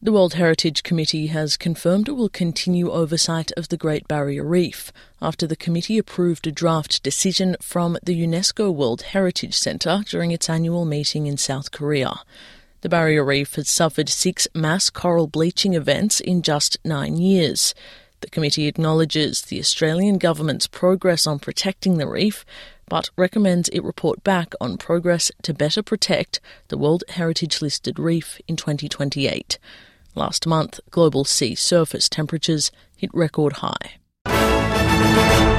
The World Heritage Committee has confirmed it will continue oversight of the Great Barrier Reef after the committee approved a draft decision from the UNESCO World Heritage Centre during its annual meeting in South Korea. The Barrier Reef has suffered 6 mass coral bleaching events in just 9 years. The committee acknowledges the Australian government's progress on protecting the reef, but recommends it report back on progress to better protect the World Heritage-listed reef in 2028. Last month, global sea surface temperatures hit record high.